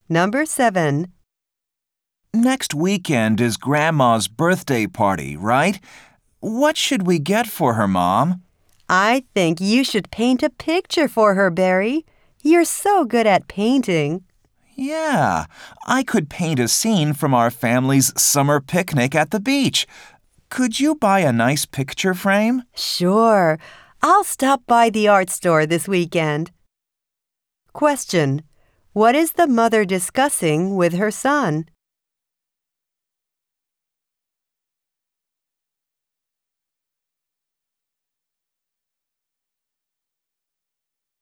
Number 7. Next weekend is Grandma's birthday party, right? What should we get for her, Mom? I think you should paint a picture for her, Barry. You're so good at painting. Yeah, I could paint a scene from our family's summer picnic at the beach. Could you buy a nice picture frame? Sure. I'll stop by the art store this weekend. Question. What is the mother discussing with her son?